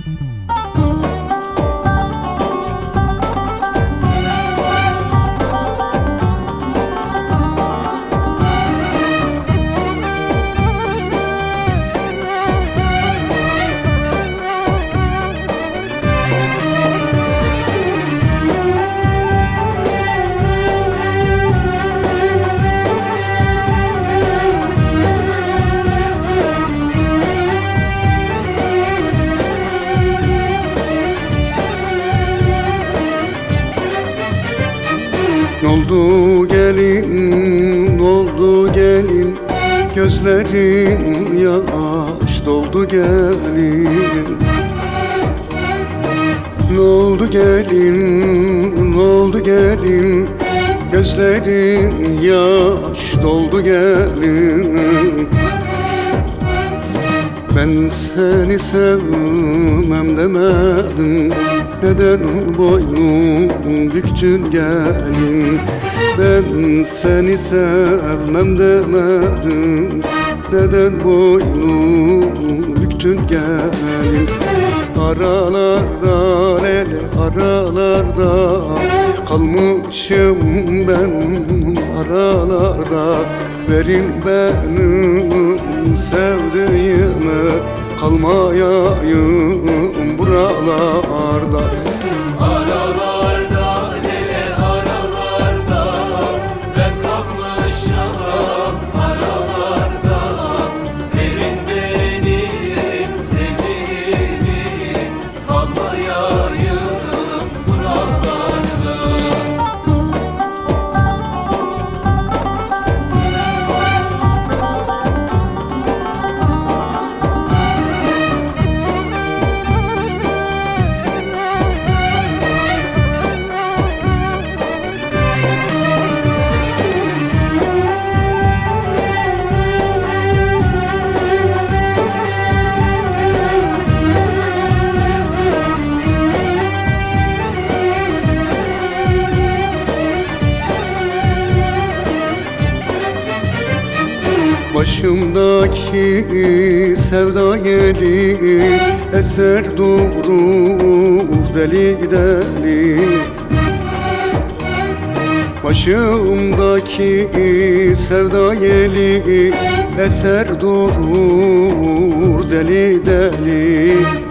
N'oldu gelin, n'oldu gelin, gözlerin yaş doldu gelin. N'oldu gelin, n'oldu gelin, gözlerin yaş doldu gelin. Ben seni sevmem demedim, neden boynum büktün gelin? Ben seni sevmem demedim, neden boynum büktün gelin? Aralarda lele aralarda kalmışım ben aralarda. Verin benim sevdiğime, kalmayayım buralarda. Aralarda lele aralarda ben kalmışım aralarda. Verin benim sevdiğimi, kalmayayım buralarda. Başımdaki sevda yeli eser durur deli deli. Başımdaki sevda yeli eser durur deli deli.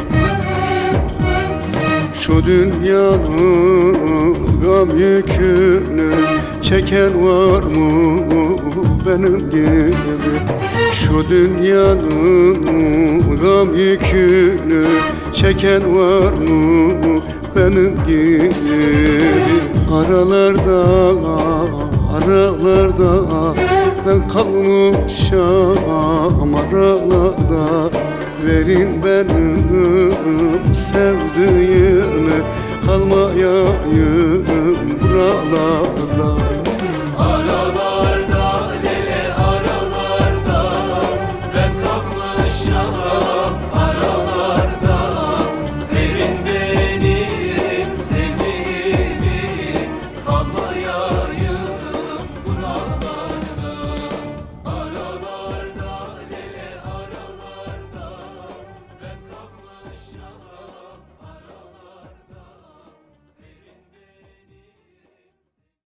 Şu dünyanın gam yükünü çeken var mı benim gibi? Şu dünyanın gam yükünü çeken var mı benim gibi? Aralarda ben kalmışam aralarda. Verin benim sevdiğime, kalmayayım buralarda.